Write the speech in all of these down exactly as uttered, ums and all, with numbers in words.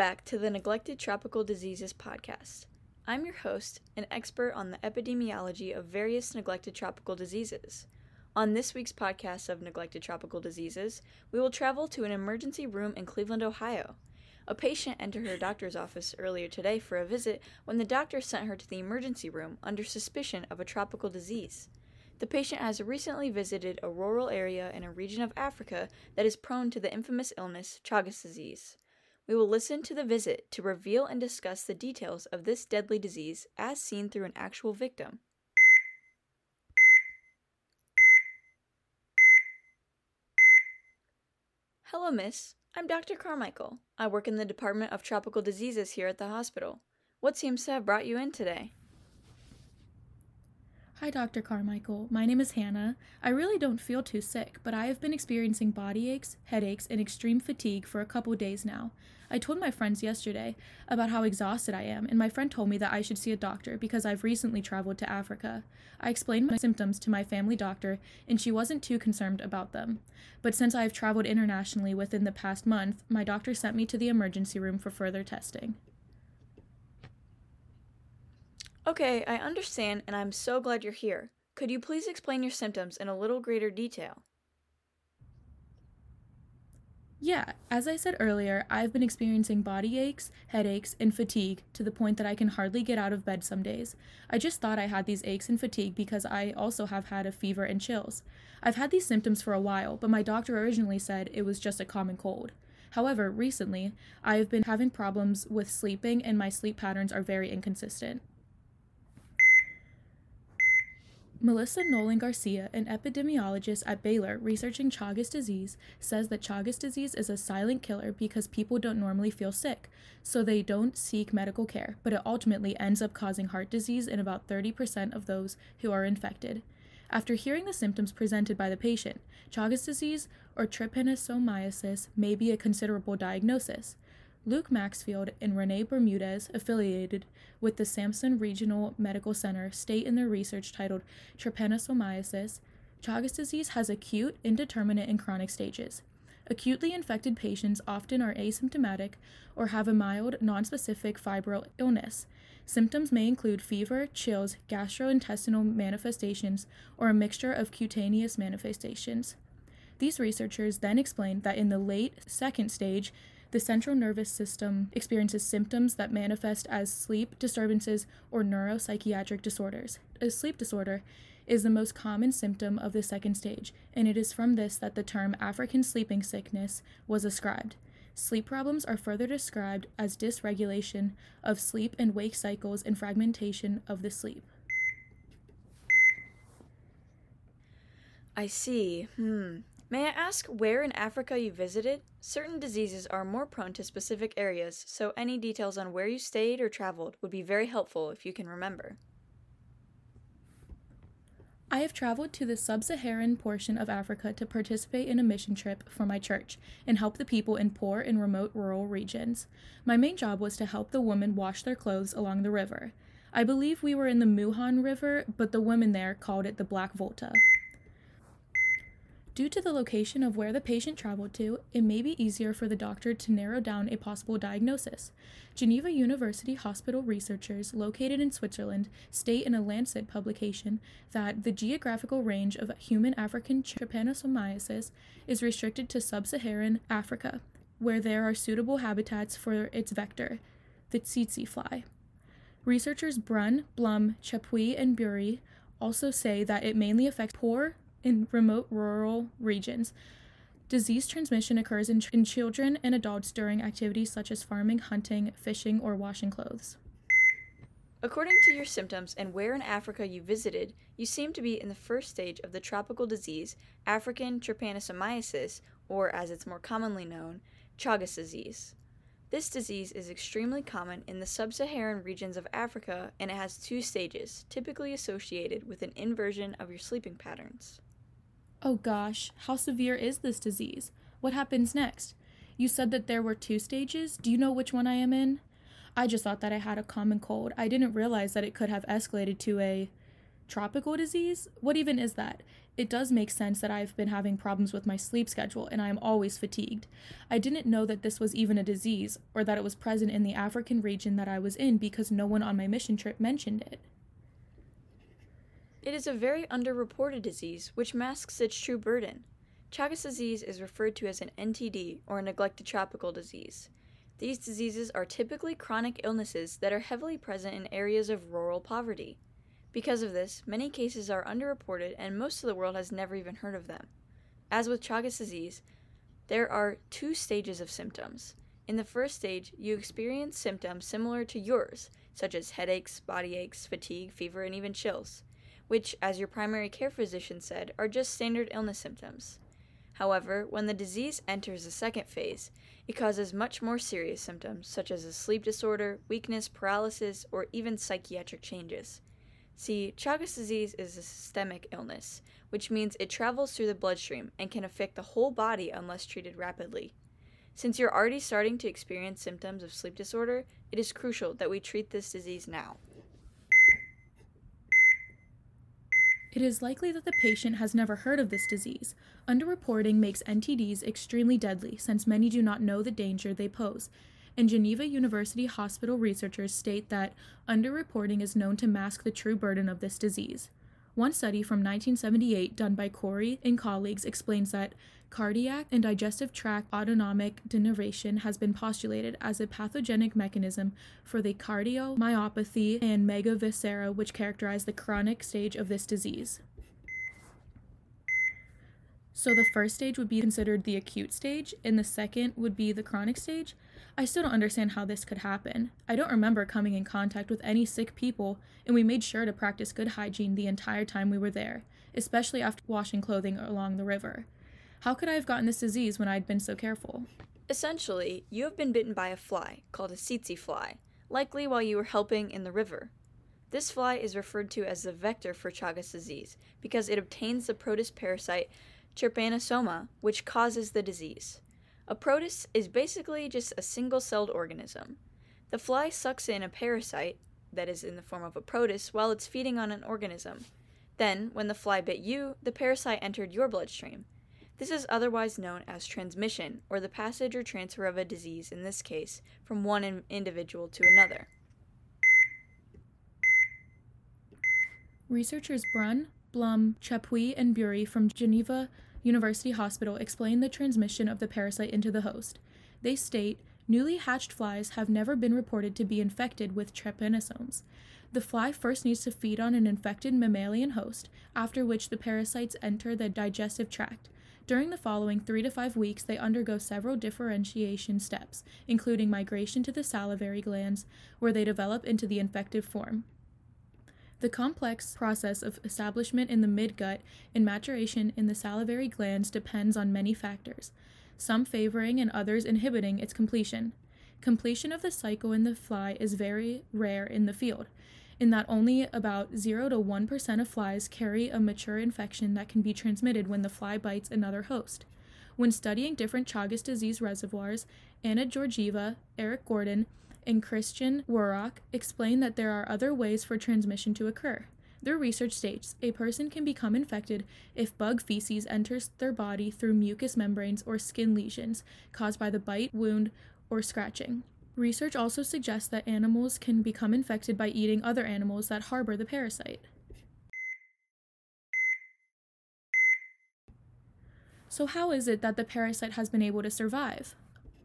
back to the Neglected Tropical Diseases podcast. I'm your host, an expert on the epidemiology of various neglected tropical diseases. On this week's podcast of Neglected Tropical Diseases, we will travel to an emergency room in Cleveland, Ohio. A patient entered her doctor's office earlier today for a visit when the doctor sent her to the emergency room under suspicion of a tropical disease. The patient has recently visited a rural area in a region of Africa that is prone to the infamous illness Chagas disease. We will listen to the visit to reveal and discuss the details of this deadly disease as seen through an actual victim. Hello, miss. I'm Doctor Carmichael. I work in the Department of Tropical Diseases here at the hospital. What seems to have brought you in today? Hi, Doctor Carmichael. My name is Hannah. I really don't feel too sick, but I have been experiencing body aches, headaches, and extreme fatigue for a couple days now. I told my friends yesterday about how exhausted I am, and my friend told me that I should see a doctor because I've recently traveled to Africa. I explained my symptoms to my family doctor, and she wasn't too concerned about them. But since I've traveled internationally within the past month, my doctor sent me to the emergency room for further testing. Okay, I understand, and I'm so glad you're here. Could you please explain your symptoms in a little greater detail? Yeah, as I said earlier, I've been experiencing body aches, headaches, and fatigue to the point that I can hardly get out of bed some days. I just thought I had these aches and fatigue because I also have had a fever and chills. I've had these symptoms for a while, but my doctor originally said it was just a common cold. However, recently, I have been having problems with sleeping and my sleep patterns are very inconsistent. Melissa Nolan Garcia, an epidemiologist at Baylor researching Chagas disease, says that Chagas disease is a silent killer because people don't normally feel sick, so they don't seek medical care, but it ultimately ends up causing heart disease in about thirty percent of those who are infected. After hearing the symptoms presented by the patient, Chagas disease or trypanosomiasis may be a considerable diagnosis. Luke Maxfield and Renee Bermudez, affiliated with the Sampson Regional Medical Center, state in their research titled Trypanosomiasis, Chagas disease has acute, indeterminate, and chronic stages. Acutely infected patients often are asymptomatic or have a mild, nonspecific febrile illness. Symptoms may include fever, chills, gastrointestinal manifestations, or a mixture of cutaneous manifestations. These researchers then explained that in the late second stage, the central nervous system experiences symptoms that manifest as sleep disturbances or neuropsychiatric disorders. A sleep disorder is the most common symptom of the second stage, and it is from this that the term African sleeping sickness was ascribed. Sleep problems are further described as dysregulation of sleep and wake cycles and fragmentation of the sleep. I see. Hmm. May I ask where in Africa you visited? Certain diseases are more prone to specific areas, so any details on where you stayed or traveled would be very helpful if you can remember. I have traveled to the sub-Saharan portion of Africa to participate in a mission trip for my church and help the people in poor and remote rural regions. My main job was to help the women wash their clothes along the river. I believe we were in the Muhan River, but the women there called it the Black Volta. Due to the location of where the patient traveled to, it may be easier for the doctor to narrow down a possible diagnosis. Geneva University Hospital researchers located in Switzerland state in a Lancet publication that the geographical range of human African trypanosomiasis is restricted to sub-Saharan Africa, where there are suitable habitats for its vector, the tsetse fly. Researchers Brunn, Blum, Chapuis, and Bury also say that it mainly affects poor in remote rural regions. Disease transmission occurs in, ch- in children and adults during activities such as farming, hunting, fishing, or washing clothes. According to your symptoms and where in Africa you visited, you seem to be in the first stage of the tropical disease, African trypanosomiasis, or as it's more commonly known, Chagas disease. This disease is extremely common in the sub-Saharan regions of Africa, and it has two stages, typically associated with an inversion of your sleeping patterns. Oh gosh, how severe is this disease? What happens next? You said that there were two stages. Do you know which one I am in? I just thought that I had a common cold. I didn't realize that it could have escalated to a Tropical disease? What even is that? It does make sense that I've been having problems with my sleep schedule and I am always fatigued. I didn't know that this was even a disease or that it was present in the African region that I was in because no one on my mission trip mentioned it. It is a very underreported disease which masks its true burden. Chagas disease is referred to as an N T D, or a neglected tropical disease. These diseases are typically chronic illnesses that are heavily present in areas of rural poverty. Because of this, many cases are underreported and most of the world has never even heard of them. As with Chagas disease, there are two stages of symptoms. In the first stage, you experience symptoms similar to yours, such as headaches, body aches, fatigue, fever, and even chills, which, as your primary care physician said, are just standard illness symptoms. However, when the disease enters the second phase, it causes much more serious symptoms, such as a sleep disorder, weakness, paralysis, or even psychiatric changes. See, Chagas disease is a systemic illness, which means it travels through the bloodstream and can affect the whole body unless treated rapidly. Since you're already starting to experience symptoms of sleep disorder, it is crucial that we treat this disease now. It is likely that the patient has never heard of this disease. Underreporting makes N T Ds extremely deadly since many do not know the danger they pose. And Geneva University Hospital researchers state that underreporting is known to mask the true burden of this disease. One study from nineteen seventy-eight done by Corey and colleagues explains that cardiac and digestive tract autonomic denervation has been postulated as a pathogenic mechanism for the cardiomyopathy and megaviscera which characterize the chronic stage of this disease. So the first stage would be considered the acute stage, and the second would be the chronic stage. I still don't understand how this could happen. I don't remember coming in contact with any sick people, and we made sure to practice good hygiene the entire time we were there, especially after washing clothing along the river. How could I have gotten this disease when I had been so careful? Essentially, you have been bitten by a fly, called a tsetse fly, likely while you were helping in the river. This fly is referred to as the vector for Chagas disease because it obtains the protist parasite Trypanosoma, which causes the disease. A protist is basically just a single-celled organism. The fly sucks in a parasite, that is in the form of a protist, while it's feeding on an organism. Then, when the fly bit you, the parasite entered your bloodstream. This is otherwise known as transmission, or the passage or transfer of a disease, in this case, from one in- individual to another. Researchers Brunn, Blum, Chapuis, and Bury from Geneva University Hospital explain the transmission of the parasite into the host. They state, newly hatched flies have never been reported to be infected with trypanosomes. The fly first needs to feed on an infected mammalian host, after which the parasites enter the digestive tract. During the following three to five weeks, they undergo several differentiation steps, including migration to the salivary glands, where they develop into the infective form. The complex process of establishment in the midgut and maturation in the salivary glands depends on many factors, some favoring and others inhibiting its completion. Completion of the cycle in the fly is very rare in the field, in that only about zero to one percent of flies carry a mature infection that can be transmitted when the fly bites another host. When studying different Chagas disease reservoirs, Anna Georgieva, Eric Gordon, and Christian Warrock explain that there are other ways for transmission to occur. Their research states a person can become infected if bug feces enters their body through mucous membranes or skin lesions caused by the bite, wound, or scratching. Research also suggests that animals can become infected by eating other animals that harbor the parasite. So how is it that the parasite has been able to survive?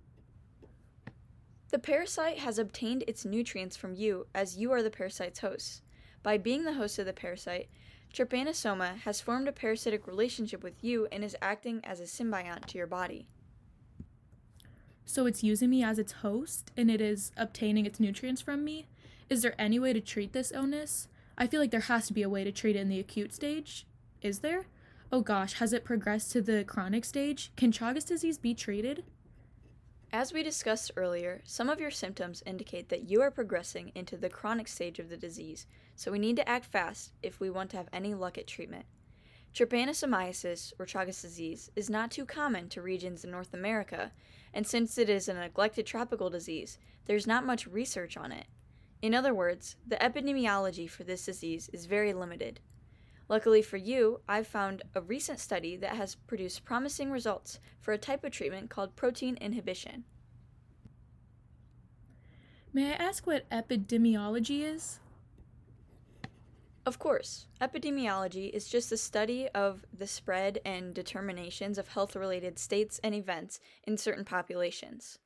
The parasite has obtained its nutrients from you as you are the parasite's host. By being the host of the parasite, Trypanosoma has formed a parasitic relationship with you and is acting as a symbiont to your body. So it's using me as its host, and it is obtaining its nutrients from me? Is there any way to treat this illness? I feel like there has to be a way to treat it in the acute stage. Is there? Oh gosh, has it progressed to the chronic stage? Can Chagas disease be treated? As we discussed earlier, some of your symptoms indicate that you are progressing into the chronic stage of the disease, so we need to act fast if we want to have any luck at treatment. Trypanosomiasis, or Chagas disease, is not too common to regions in North America, and since it is a neglected tropical disease, there's not much research on it. In other words, the epidemiology for this disease is very limited. Luckily for you, I've found a recent study that has produced promising results for a type of treatment called protein inhibition. May I ask what epidemiology is? Of course, epidemiology is just the study of the spread and determinations of health-related states and events in certain populations.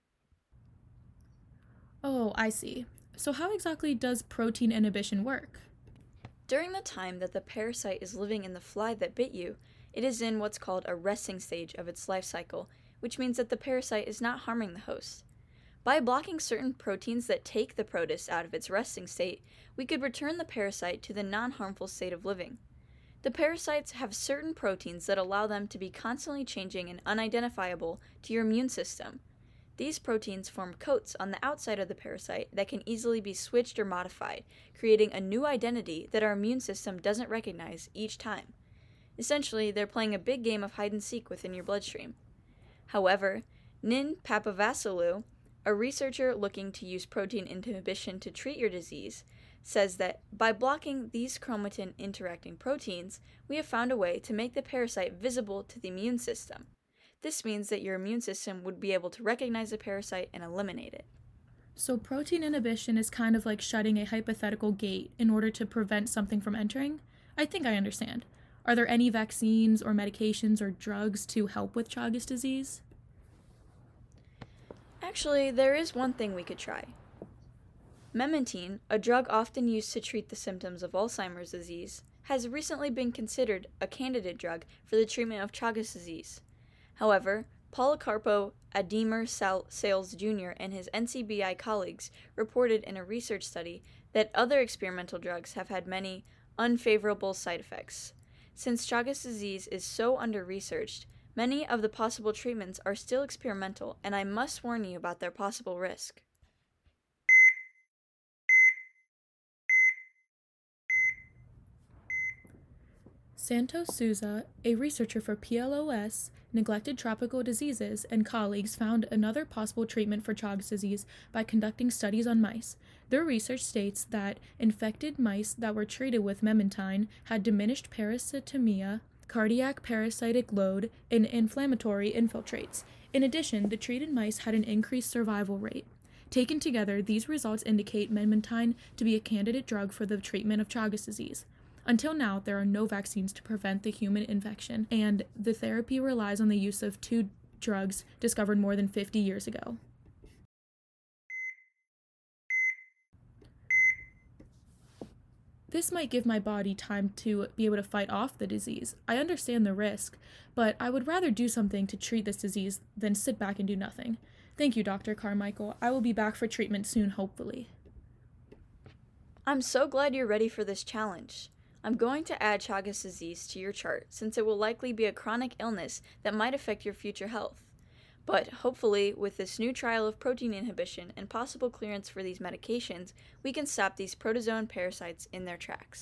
Oh, I see. So how exactly does protein inhibition work? During the time that the parasite is living in the fly that bit you, it is in what's called a resting stage of its life cycle, which means that the parasite is not harming the host. By blocking certain proteins that take the protist out of its resting state, we could return the parasite to the non-harmful state of living. The parasites have certain proteins that allow them to be constantly changing and unidentifiable to your immune system. These proteins form coats on the outside of the parasite that can easily be switched or modified, creating a new identity that our immune system doesn't recognize each time. Essentially, they're playing a big game of hide-and-seek within your bloodstream. However, Nin Papavassilou, a researcher looking to use protein inhibition to treat your disease, says that by blocking these chromatin-interacting proteins, we have found a way to make the parasite visible to the immune system. This means that your immune system would be able to recognize the parasite and eliminate it. So protein inhibition is kind of like shutting a hypothetical gate in order to prevent something from entering? I think I understand. Are there any vaccines or medications or drugs to help with Chagas disease? Actually, there is one thing we could try. Memantine, a drug often used to treat the symptoms of Alzheimer's disease, has recently been considered a candidate drug for the treatment of Chagas disease. However, Policarpo Ademir Sales Junior and his N C B I colleagues reported in a research study that other experimental drugs have had many unfavorable side effects. Since Chagas disease is so under-researched, many of the possible treatments are still experimental, and I must warn you about their possible risk. Santos Souza, a researcher for P L O S, Neglected Tropical Diseases, and colleagues found another possible treatment for Chagas disease by conducting studies on mice. Their research states that infected mice that were treated with memantine had diminished parasitemia, cardiac parasitic load, and inflammatory infiltrates. In addition, the treated mice had an increased survival rate. Taken together, these results indicate memantine to be a candidate drug for the treatment of Chagas disease. Until now, there are no vaccines to prevent the human infection, and the therapy relies on the use of two drugs discovered more than fifty years ago. This might give my body time to be able to fight off the disease. I understand the risk, but I would rather do something to treat this disease than sit back and do nothing. Thank you, Doctor Carmichael. I will be back for treatment soon, hopefully. I'm so glad you're ready for this challenge. I'm going to add Chagas disease to your chart since it will likely be a chronic illness that might affect your future health. But hopefully, with this new trial of protein inhibition and possible clearance for these medications, we can stop these protozoan parasites in their tracks.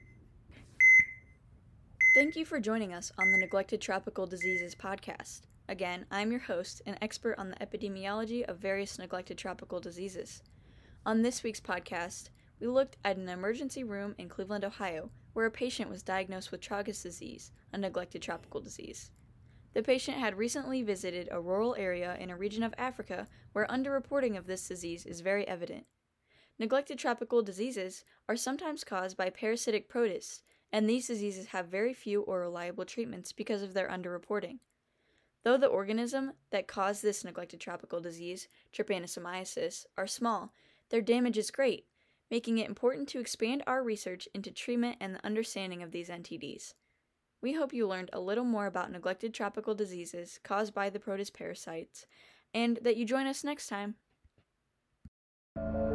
Thank you for joining us on the Neglected Tropical Diseases podcast. Again, I'm your host, an expert on the epidemiology of various neglected tropical diseases. On this week's podcast, we looked at an emergency room in Cleveland, Ohio, where a patient was diagnosed with Chagas disease, a neglected tropical disease. The patient had recently visited a rural area in a region of Africa where underreporting of this disease is very evident. Neglected tropical diseases are sometimes caused by parasitic protists, and these diseases have very few or reliable treatments because of their underreporting. Though the organism that caused this neglected tropical disease, trypanosomiasis, are small, their damage is great, making it important to expand our research into treatment and the understanding of these N T Ds. We hope you learned a little more about neglected tropical diseases caused by the protist parasites, and that you join us next time.